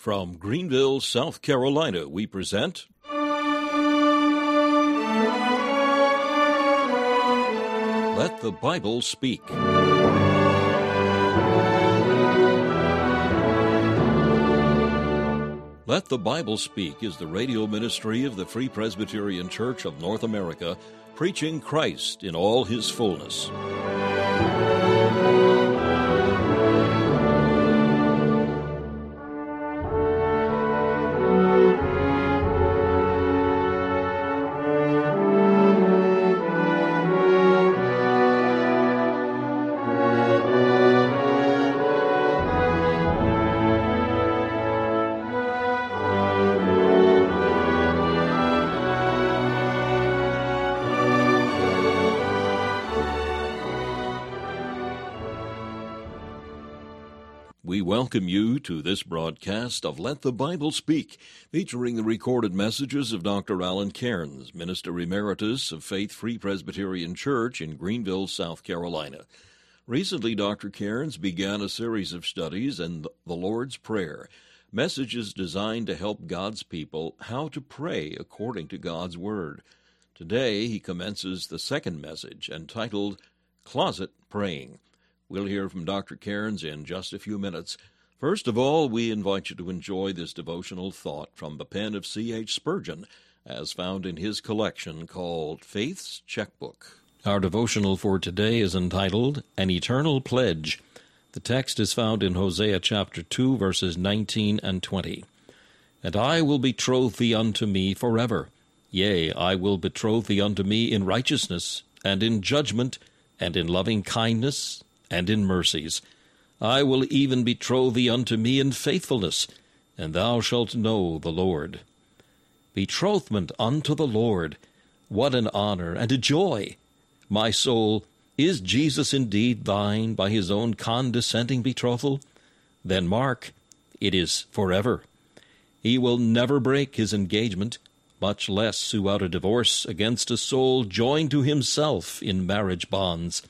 From Greenville, South Carolina, we present Let the Bible Speak. Let the Bible Speak is the radio ministry of the Free Presbyterian Church of North America, preaching Christ in all His fullness. We welcome you to this broadcast of Let the Bible Speak, featuring the recorded messages of Dr. Alan Cairns, Minister Emeritus of Faith Free Presbyterian Church in Greenville, South Carolina. Recently, Dr. Cairns began a series of studies in the Lord's Prayer, messages designed to help God's people how to pray according to God's Word. Today, he commences the second message, entitled Closet Praying. We'll hear from Dr. Cairns in just a few minutes. First of all, we invite you to enjoy this devotional thought from the pen of C.H. Spurgeon, as found in his collection called Faith's Checkbook. Our devotional for today is entitled An Eternal Pledge. The text is found in Hosea chapter 2, verses 19 and 20. And I will betroth thee unto me forever. Yea, I will betroth thee unto me in righteousness, and in judgment, and in loving kindness, and in mercies. I will even betroth thee unto me in faithfulness, and thou shalt know the Lord. Betrothment unto the Lord, what an honor and a joy! My soul, is Jesus indeed thine by his own condescending betrothal? Then mark, it is forever. He will never break his engagement, much less sue out a divorce against a soul joined to himself in marriage bonds.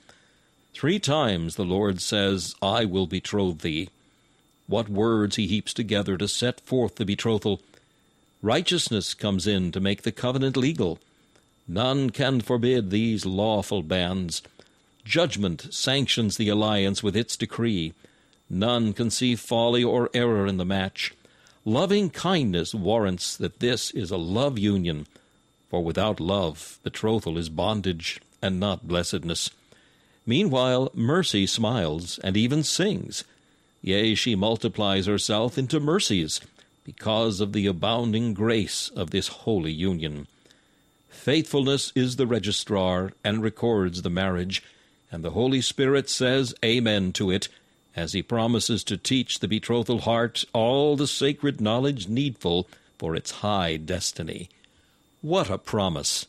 3 times the Lord says, I will betroth thee. What words he heaps together to set forth the betrothal. Righteousness comes in to make the covenant legal. None can forbid these lawful bands. Judgment sanctions the alliance with its decree. None can see folly or error in the match. Loving kindness warrants that this is a love union, for without love betrothal is bondage and not blessedness. Meanwhile, mercy smiles and even sings. Yea, she multiplies herself into mercies because of the abounding grace of this holy union. Faithfulness is the registrar and records the marriage, and the Holy Spirit says amen to it, as he promises to teach the betrothal heart all the sacred knowledge needful for its high destiny. What a promise!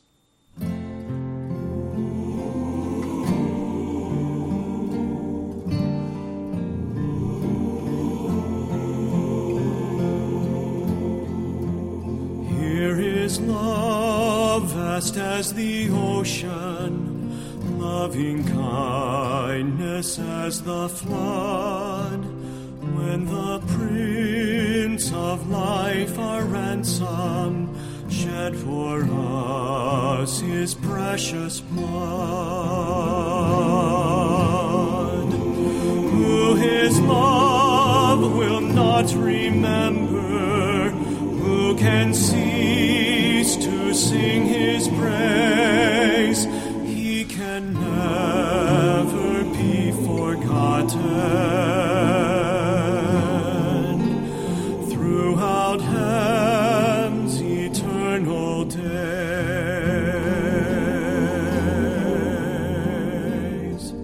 Love vast as the ocean, loving kindness as the flood. When the Prince of Life, our ransom, shed for us his precious blood. Who his love will not remember, who can cease to sing his praise? He can never be forgotten throughout heaven's eternal days.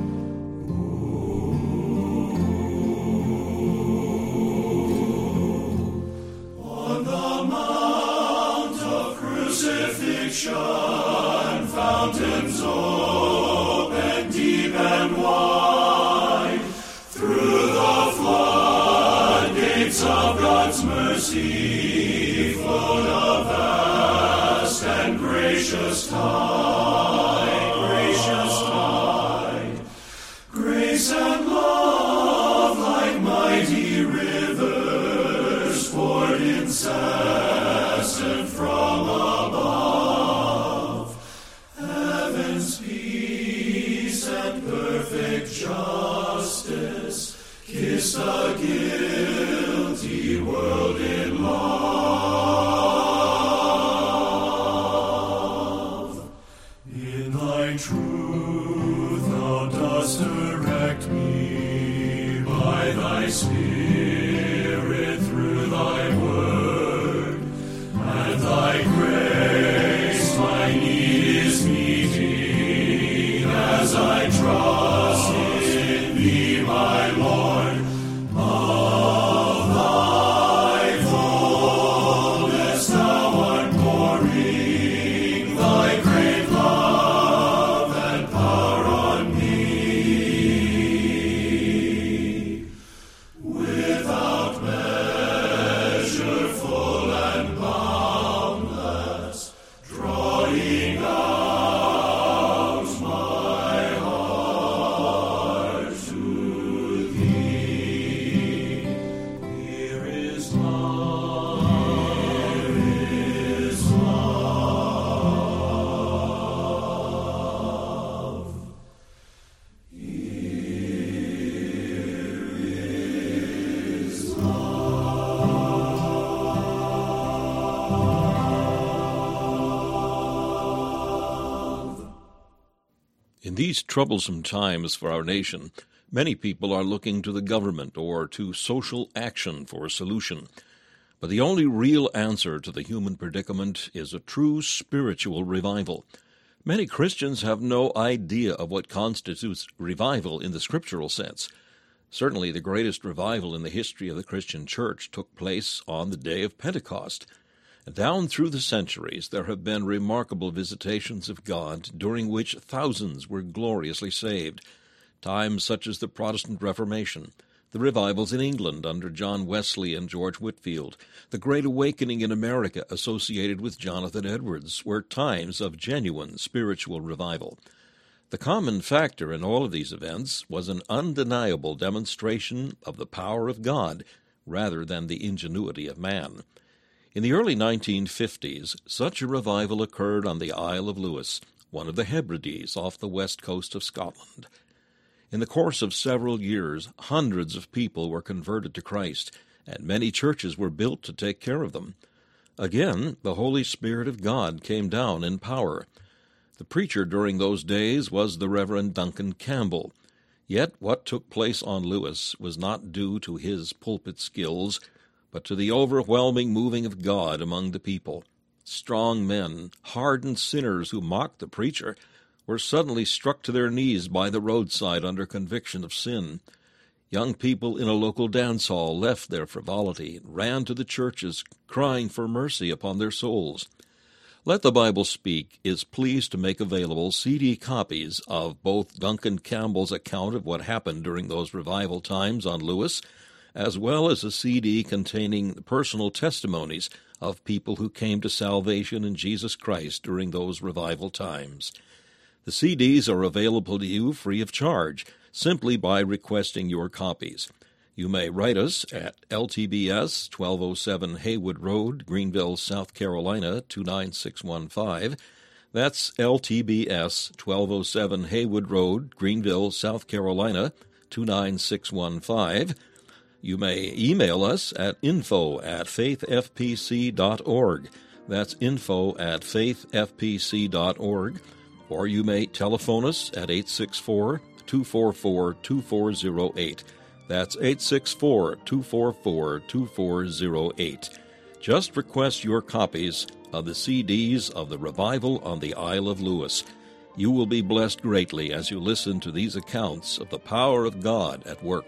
On the mount of crucifixion, fountains open deep and wide. Through the floodgates of God's mercy flowed a vast and gracious tide, grace and love like mighty rivers word incessant from above, heaven's peace and perfect justice kiss the guilty world in love. In thy truth thou dost direct me by thy Spirit through thy word, and thy grace my need is meeting as I trust in thee, my Lord. Of thy fullness thou art pouring thy great love and power on me. Without measure, full and boundless, drawing out my heart to thee. Here is love, here is love. In these troublesome times for our nation, many people are looking to the government or to social action for a solution. But the only real answer to the human predicament is a true spiritual revival. Many Christians have no idea of what constitutes revival in the scriptural sense. Certainly the greatest revival in the history of the Christian church took place on the day of Pentecost. Down through the centuries, there have been remarkable visitations of God, during which thousands were gloriously saved. Times such as the Protestant Reformation, the revivals in England under John Wesley and George Whitefield, the Great Awakening in America associated with Jonathan Edwards, were times of genuine spiritual revival. The common factor in all of these events was an undeniable demonstration of the power of God rather than the ingenuity of man. In the early 1950s, such a revival occurred on the Isle of Lewis, one of the Hebrides off the west coast of Scotland. In the course of several years, hundreds of people were converted to Christ, and many churches were built to take care of them. Again, the Holy Spirit of God came down in power. The preacher during those days was the Reverend Duncan Campbell. Yet what took place on Lewis was not due to his pulpit skills, but to the overwhelming moving of God among the people. Strong men, hardened sinners who mocked the preacher, were suddenly struck to their knees by the roadside under conviction of sin. Young people in a local dance hall left their frivolity and ran to the churches, crying for mercy upon their souls. Let the Bible Speak is pleased to make available CD copies of both Duncan Campbell's account of what happened during those revival times on Lewis, as well as a CD containing the personal testimonies of people who came to salvation in Jesus Christ during those revival times. The CDs are available to you free of charge, simply by requesting your copies. You may write us at LTBS 1207 Haywood Road, Greenville, South Carolina 29615. That's LTBS 1207 Haywood Road, Greenville, South Carolina 29615. You may email us at info@faithfpc.org. That's info@faithfpc.org. Or you may telephone us at 864-244-2408. That's 864-244-2408. Just request your copies of the CDs of the Revival on the Isle of Lewis. You will be blessed greatly as you listen to these accounts of the power of God at work.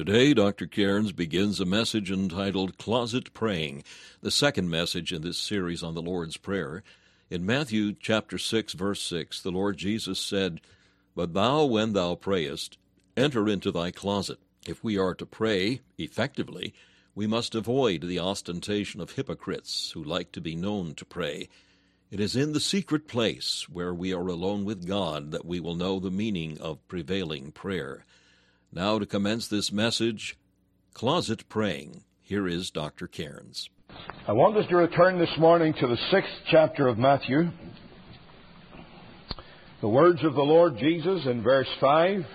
Today, Dr. Cairns begins a message entitled Closet Praying, the second message in this series on the Lord's Prayer. In Matthew chapter 6, verse 6, the Lord Jesus said, "But thou, when thou prayest, enter into thy closet." If we are to pray effectively, we must avoid the ostentation of hypocrites who like to be known to pray. It is in the secret place where we are alone with God that we will know the meaning of prevailing prayer. Now, to commence this message, Closet Praying, here is Dr. Cairns. I want us to return this morning to the 6th chapter of Matthew. The words of the Lord Jesus in verse 5.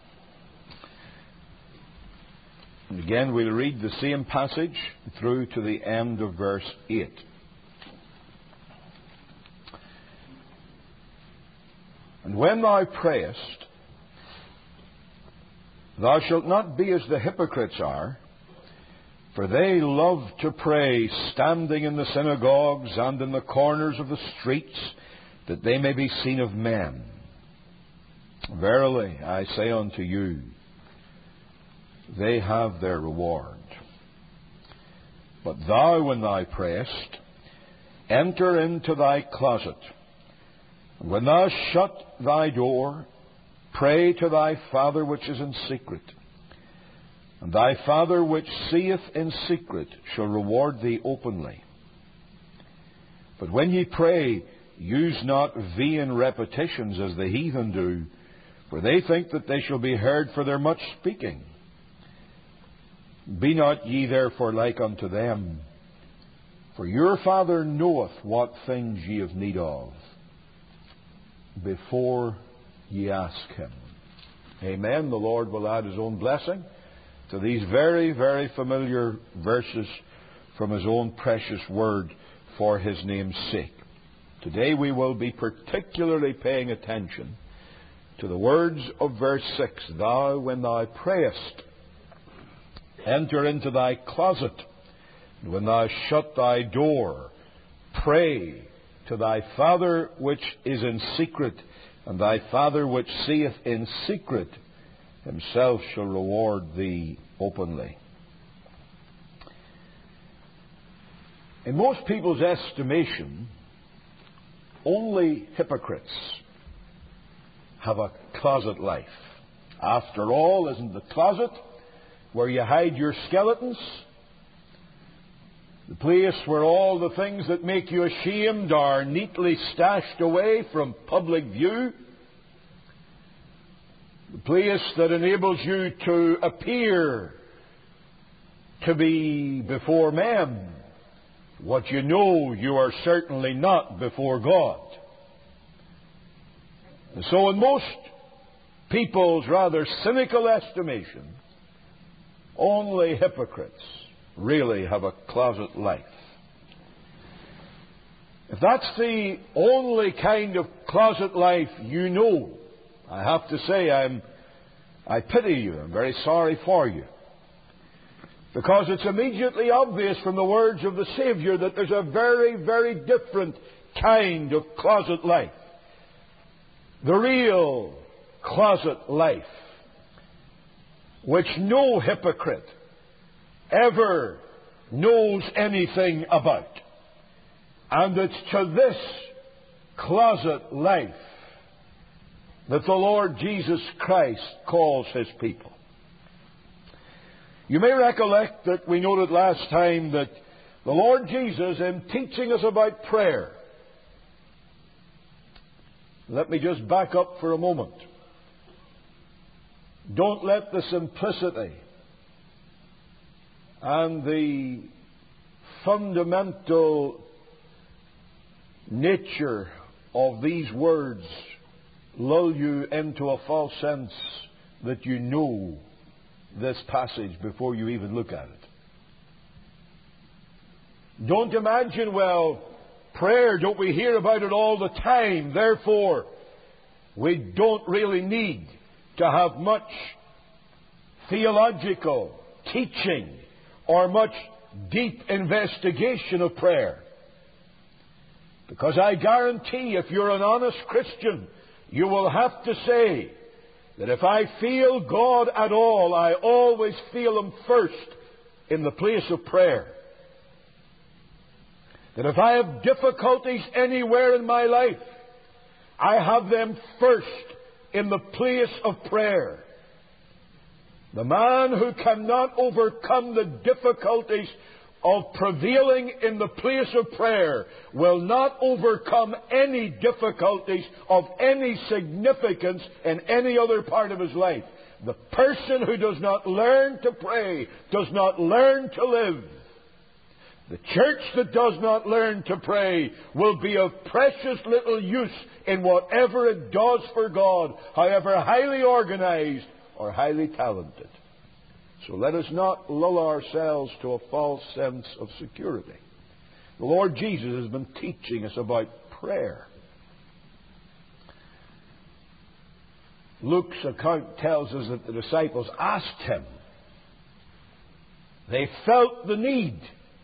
And again, we'll read the same passage through to the end of verse 8. "And when thou prayest, thou shalt not be as the hypocrites are, for they love to pray, standing in the synagogues and in the corners of the streets, that they may be seen of men. Verily, I say unto you, they have their reward. But thou, when thou prayest, enter into thy closet, and when thou shut thy door, pray to thy Father which is in secret, and thy Father which seeth in secret shall reward thee openly. But when ye pray, use not vain repetitions as the heathen do, for they think that they shall be heard for their much speaking. Be not ye therefore like unto them, for your Father knoweth what things ye have need of, before ye ask Him." Amen. The Lord will add His own blessing to these very, very familiar verses from His own precious Word for His name's sake. Today we will be particularly paying attention to the words of verse 6. "Thou, when thou prayest, enter into thy closet, and when thou shut thy door, pray to thy Father which is in secret, and thy Father which seeth in secret Himself shall reward thee openly." In most people's estimation, only hypocrites have a closet life. After all, isn't the closet where you hide your skeletons? The place where all the things that make you ashamed are neatly stashed away from public view. The place that enables you to appear to be before men what you know you are certainly not before God. And so in most people's rather cynical estimation, only hypocrites really have a closet life. If that's the only kind of closet life you know, I have to say I pity you. I'm very sorry for you. Because it's immediately obvious from the words of the Savior that there's a very, very different kind of closet life. The real closet life, which no hypocrite ever knows anything about. And it's to this closet life that the Lord Jesus Christ calls His people. You may recollect that we noted last time that the Lord Jesus, in teaching us about prayer, let me just back up for a moment. Don't let the simplicity and the fundamental nature of these words lull you into a false sense that you know this passage before you even look at it. Don't imagine, well, prayer, don't we hear about it all the time? Therefore, we don't really need to have much theological teaching or much deep investigation of prayer. Because I guarantee if you're an honest Christian, you will have to say that if I feel God at all, I always feel Him first in the place of prayer. That if I have difficulties anywhere in my life, I have them first in the place of prayer. The man who cannot overcome the difficulties of prevailing in the place of prayer will not overcome any difficulties of any significance in any other part of his life. The person who does not learn to pray does not learn to live. The church that does not learn to pray will be of precious little use in whatever it does for God, however highly organized or highly talented. So let us not lull ourselves to a false sense of security. The Lord Jesus has been teaching us about prayer. Luke's account tells us that the disciples asked Him. They felt the need.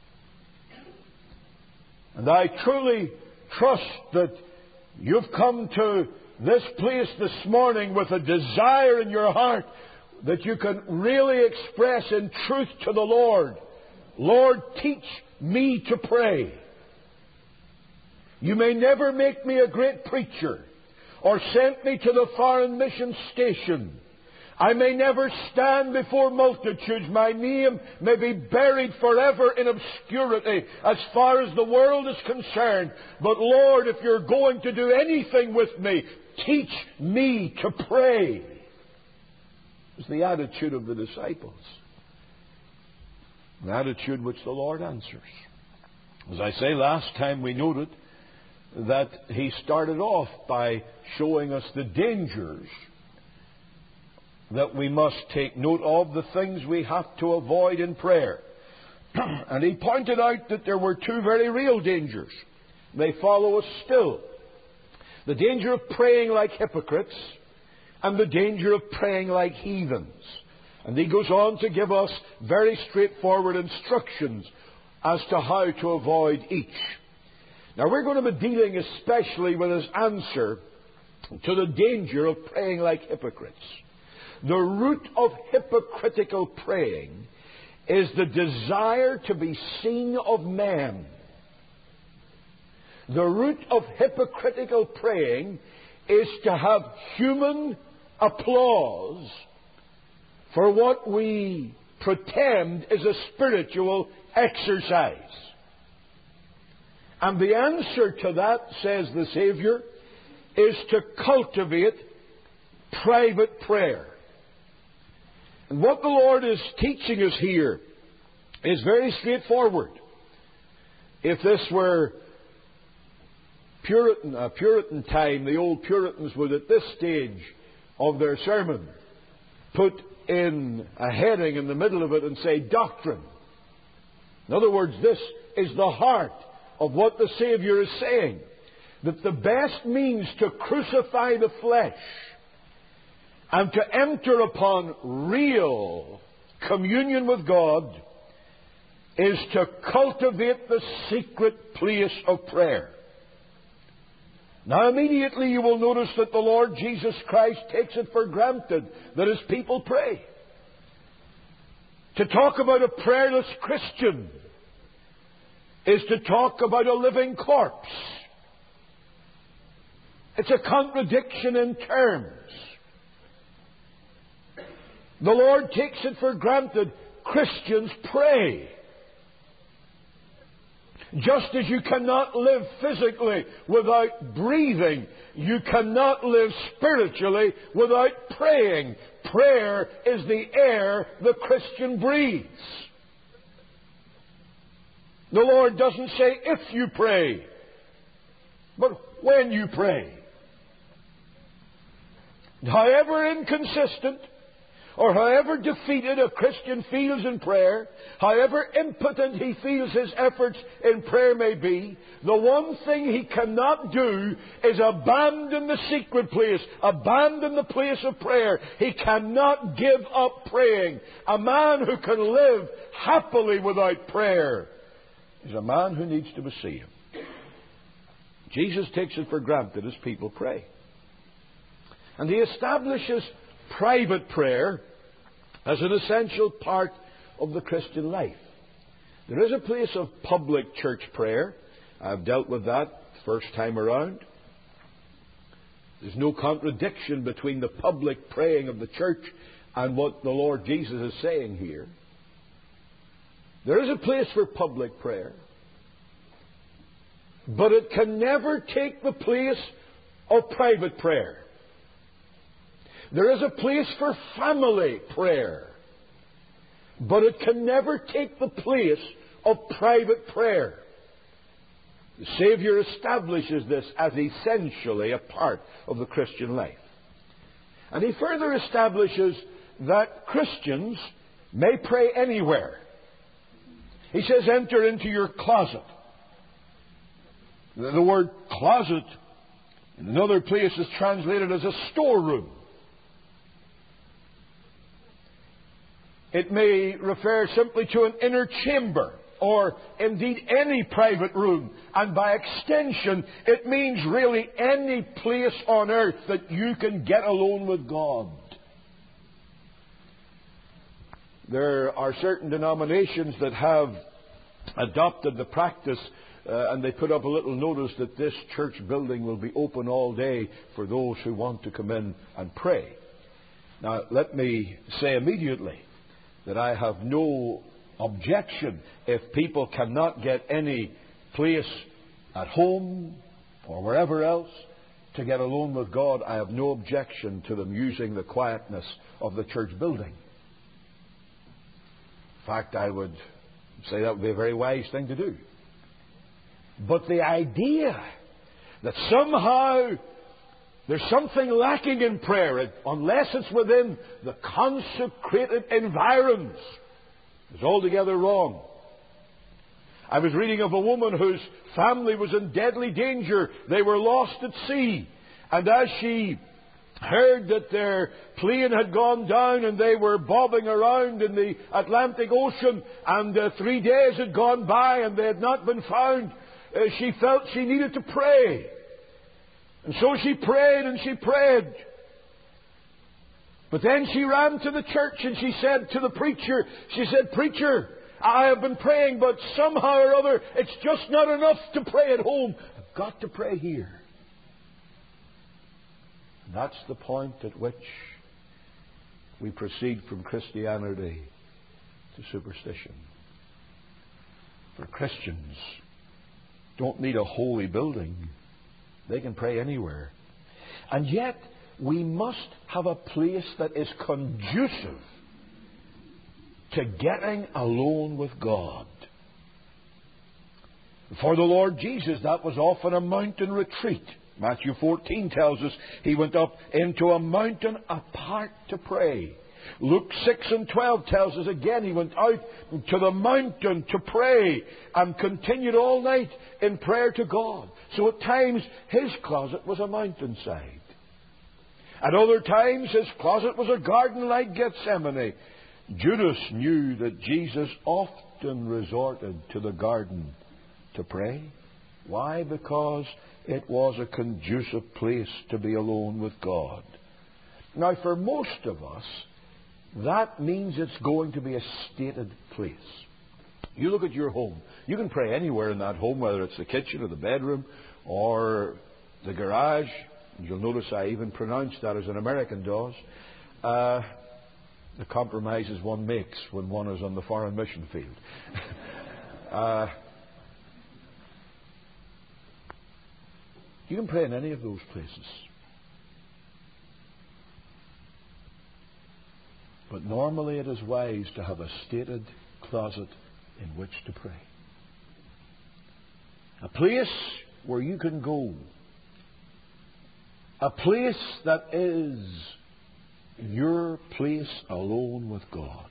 And I truly trust that you've come to this place this morning with a desire in your heart that you can really express in truth to the Lord. Lord, teach me to pray. You may never make me a great preacher or send me to the foreign mission station. I may never stand before multitudes. My name may be buried forever in obscurity as far as the world is concerned. But Lord, if you're going to do anything with me, teach me to pray. It was the attitude of the disciples. An attitude which the Lord answers. As I say, last time we noted that He started off by showing us the dangers that we must take note of, the things we have to avoid in prayer. And He pointed out that there were two very real dangers. They follow us still. The danger of praying like hypocrites and the danger of praying like heathens. And He goes on to give us very straightforward instructions as to how to avoid each. Now we're going to be dealing especially with His answer to the danger of praying like hypocrites. The root of hypocritical praying is the desire to be seen of men. The root of hypocritical praying is to have human applause for what we pretend is a spiritual exercise. And the answer to that, says the Savior, is to cultivate private prayer. And what the Lord is teaching us here is very straightforward. If this were Puritan time, the old Puritans would at this stage of their sermon put in a heading in the middle of it and say, doctrine. In other words, this is the heart of what the Savior is saying. That the best means to crucify the flesh and to enter upon real communion with God is to cultivate the secret place of prayer. Now immediately you will notice that the Lord Jesus Christ takes it for granted that His people pray. To talk about a prayerless Christian is to talk about a living corpse. It's a contradiction in terms. The Lord takes it for granted Christians pray. Just as you cannot live physically without breathing, you cannot live spiritually without praying. Prayer is the air the Christian breathes. The Lord doesn't say if you pray, but when you pray. However inconsistent or however defeated a Christian feels in prayer, however impotent he feels his efforts in prayer may be, the one thing he cannot do is abandon the secret place, abandon the place of prayer. He cannot give up praying. A man who can live happily without prayer is a man who needs to be saved. Jesus takes it for granted as people pray. And He establishes private prayer as an essential part of the Christian life. There is a place of public church prayer. I've dealt with that the first time around. There's no contradiction between the public praying of the church and what the Lord Jesus is saying here. There is a place for public prayer, but it can never take the place of private prayer. There is a place for family prayer, but it can never take the place of private prayer. The Savior establishes this as essentially a part of the Christian life. And He further establishes that Christians may pray anywhere. He says, enter into your closet. The word closet in another place is translated as a storeroom. It may refer simply to an inner chamber, or indeed any private room. And by extension, it means really any place on earth that you can get alone with God. There are certain denominations that have adopted the practice, and they put up a little notice that this church building will be open all day for those who want to come in and pray. Now, let me say immediately that I have no objection if people cannot get any place at home or wherever else to get alone with God. I have no objection to them using the quietness of the church building. In fact, I would say that would be a very wise thing to do. But the idea that somehow there's something lacking in prayer unless it's within the consecrated environs is altogether wrong. I was reading of a woman whose family was in deadly danger. They were lost at sea. And as she heard that their plane had gone down and they were bobbing around in the Atlantic Ocean, and 3 days had gone by and they had not been found, she felt she needed to pray. And so she prayed and she prayed. But then she ran to the church and she said to the preacher, she said, "Preacher, I have been praying, but somehow or other it's just not enough to pray at home. I've got to pray here." And that's the point at which we proceed from Christianity to superstition. For Christians don't need a holy building. They can pray anywhere. And yet, we must have a place that is conducive to getting alone with God. For the Lord Jesus, that was often a mountain retreat. Matthew 14 tells us He went up into a mountain apart to pray. Luke 6 and 12 tells us again He went out to the mountain to pray and continued all night in prayer to God. So at times His closet was a mountainside. At other times His closet was a garden like Gethsemane. Judas knew that Jesus often resorted to the garden to pray. Why? Because it was a conducive place to be alone with God. Now, for most of us, that means it's going to be a stated place. You look at your home. You can pray anywhere in that home, whether it's the kitchen or the bedroom or the garage. You'll notice I even pronounce that as an American does. The compromises one makes when one is on the foreign mission field. You can pray in any of those places. But normally it is wise to have a stated closet in which to pray. A place where you can go. A place that is your place alone with God.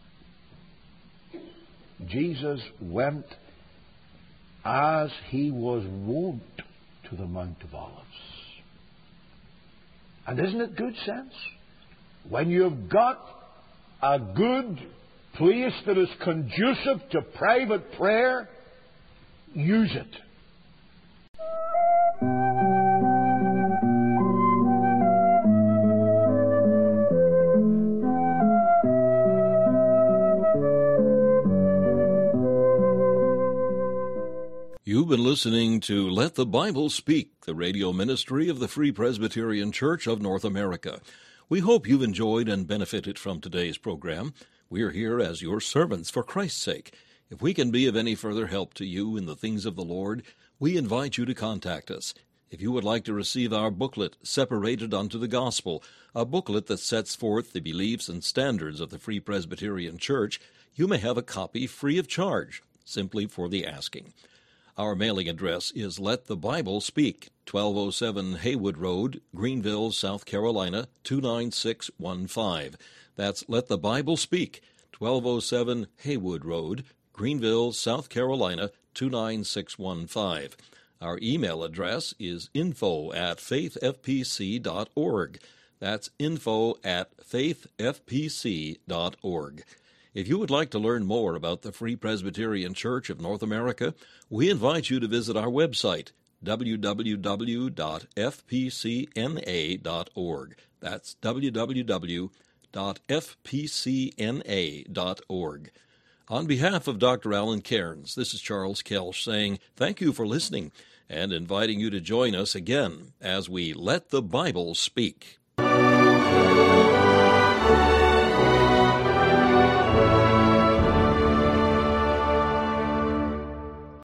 Jesus went as He was wont to the Mount of Olives. And isn't it good sense? When you've got a good place that is conducive to private prayer, use it. You've been listening to Let the Bible Speak, the radio ministry of the Free Presbyterian Church of North America. We hope you've enjoyed and benefited from today's program. We're here as your servants for Christ's sake. If we can be of any further help to you in the things of the Lord, we invite you to contact us. If you would like to receive our booklet, Separated Unto the Gospel, a booklet that sets forth the beliefs and standards of the Free Presbyterian Church, you may have a copy free of charge, simply for the asking. Our mailing address is Let the Bible Speak, 1207 Haywood Road, Greenville, South Carolina, 29615. That's Let the Bible Speak, 1207 Haywood Road, Greenville, South Carolina, 29615. Our email address is info@faithfpc.org. That's info@faithfpc.org. If you would like to learn more about the Free Presbyterian Church of North America, we invite you to visit our website, www.fpcna.org. That's www.fpcna.org. On behalf of Dr. Alan Cairns, this is Charles Kelsch saying thank you for listening and inviting you to join us again as we Let the Bible Speak.